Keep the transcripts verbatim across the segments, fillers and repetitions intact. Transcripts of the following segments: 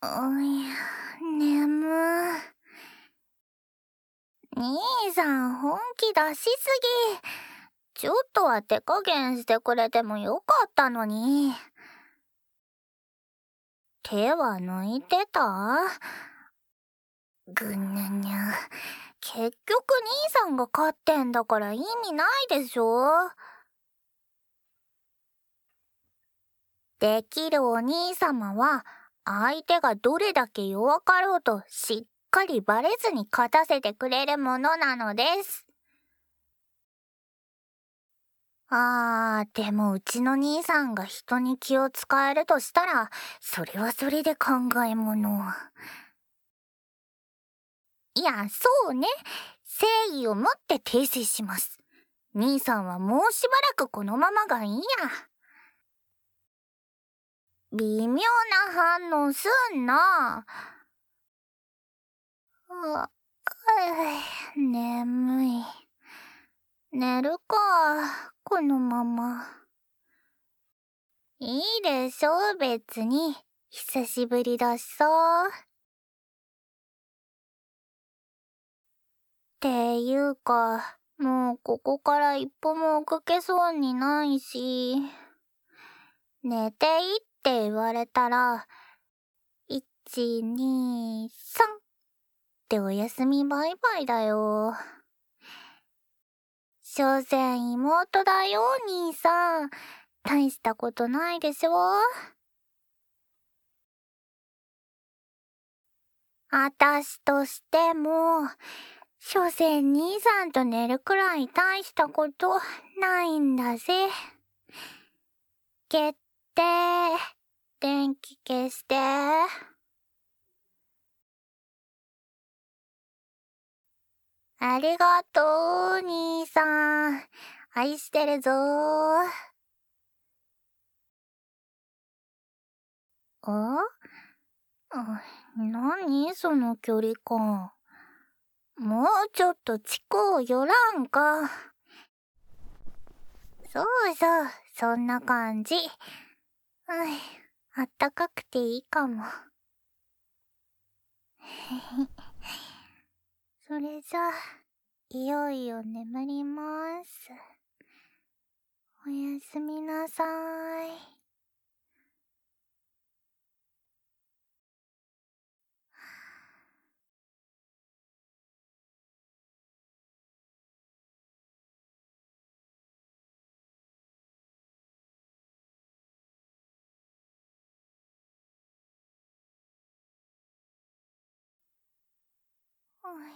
うい、眠。兄さん本気出しすぎ。ちょっとは手加減してくれてもよかったのに。手は抜いてた？ぐぬぬ。結局兄さんが勝ってんだから意味ないでしょ。できるお兄様は相手がどれだけ弱かろうとしっかりバレずに勝たせてくれるものなのです。あー、でもうちの兄さんが人に気を使えるとしたら、それはそれで考えもの。いや、そうね。誠意を持って訂正します。兄さんはもうしばらくこのままがいいや。微妙な反応すんな。うわ、うい、眠い。寝るか、このまま。いいでしょ、別に。久しぶりだしさ。っていうか、もうここから一歩も動けそうにないし。寝ていいって言われたら、いち、に、さんっておやすみバイバイだよ。所詮妹だよ、兄さん。大したことないでしょ。あたしとしても、所詮兄さんと寝るくらい大したことないんだぜ。決定。電気消して。ありがとう、兄さん。愛してるぞー。あ？何その距離感。もうちょっと近う寄らんか。そうそう、そんな感じ。はい、あったかくていいかも。それじゃあ、いよいよ眠ります。おやすみなさーい。おい。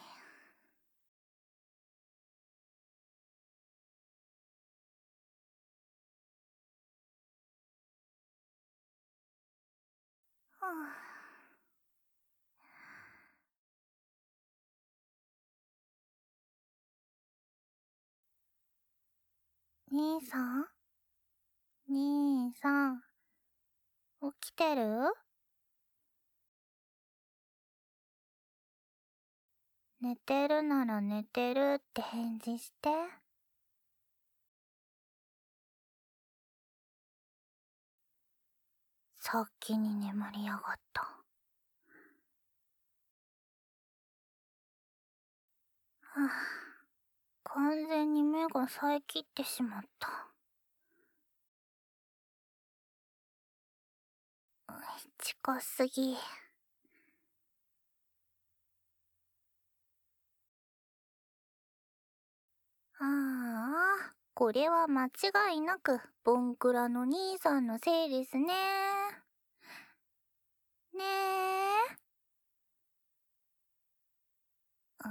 はあ、兄さん？兄さん、起きてる？寝てるなら寝てるって返事して。さっきに眠りやがった。はあ、完全に目が冴えきってしまった。近すぎ。ああ、これは間違いなくボンクラの兄さんのせいですね。ねえ。うん、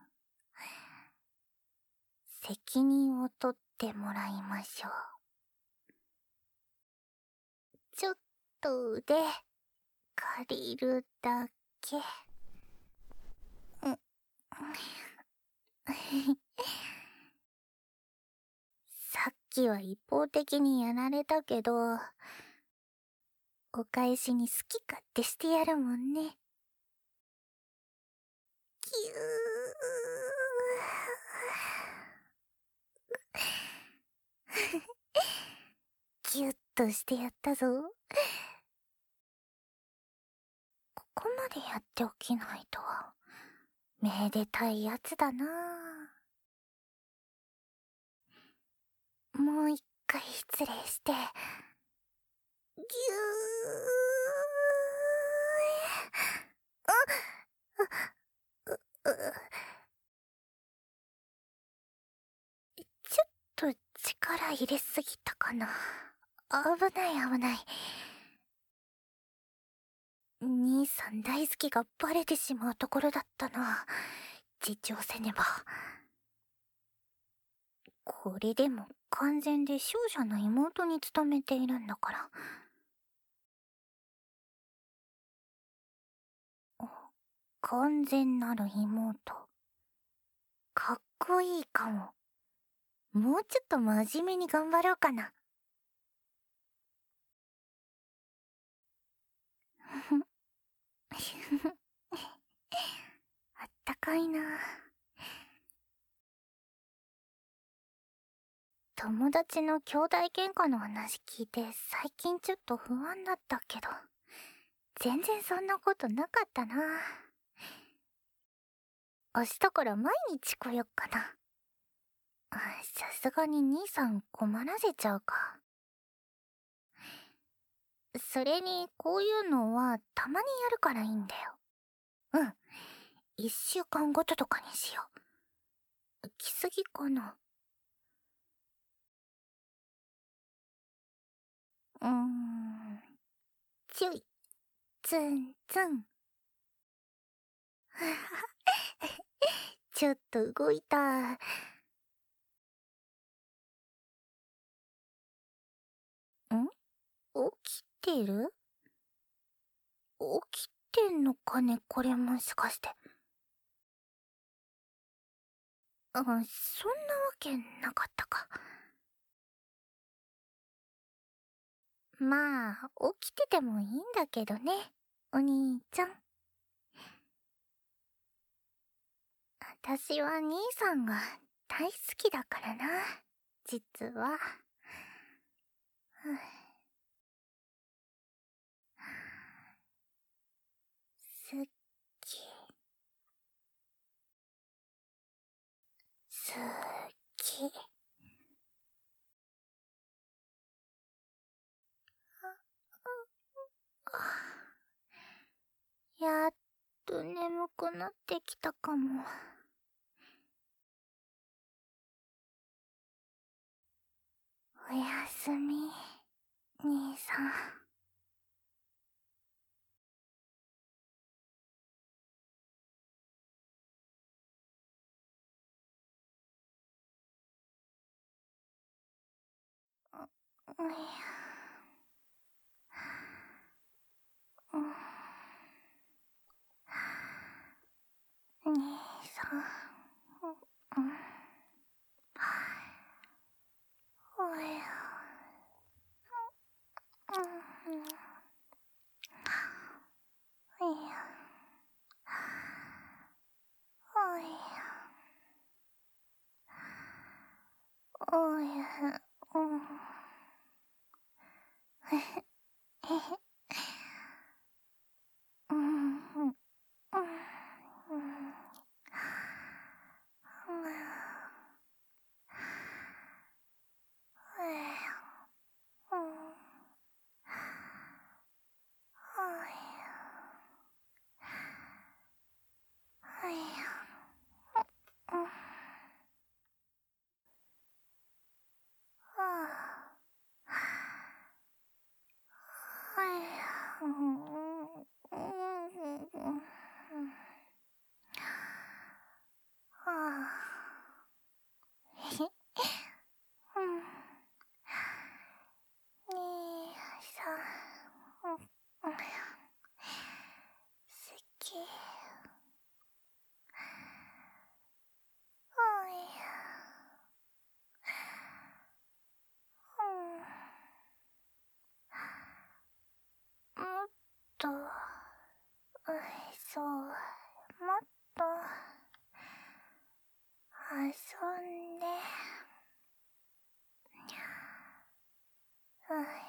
責任を取ってもらいましょう。ちょっと腕借りるだけ。うん。さっきは一方的にやられたけど、お返しに好き勝手してやるもんね。ぎゅー。ぎゅっとしてやったぞ。 でやっておきないと。めでたいやつだな。もう一回失礼して、ぎゅー。あっ、う、う、ちょっと力入れすぎたかな。危ない危ない。兄さん大好きがバレてしまうところだったな。自重せねば。これでも完全で勝者の妹に務めているんだから。完全なる妹。かっこいいかも。もうちょっと真面目に頑張ろうかな。あったかいな。友達の兄弟喧嘩の話聞いて最近ちょっと不安だったけど、全然そんなことなかったな。明日から毎日来よっかな。さすがに兄さん困らせちゃうか。それにこういうのはたまにやるからいいんだよ。うん。一週間ごととかにしよう。来すぎかな。うーん。ちょい。ツンツン。ちょっと動いた。ん？起きてる？起きてんのかね、これもしかして。あ、そんなわけなかったか。まあ、起きててもいいんだけどね、お兄ちゃん。私は兄さんが大好きだからな、実は。好き。好き。やっと眠くなってきたかも。おやすみ、兄さん。うや。うん。兄さん。うん。おや。うん。おや。おや。おや。うん。へへ。へへ。うん。うん。うん。兄さん、好き。おや。もっと、そう、もっと、遊んで。うや。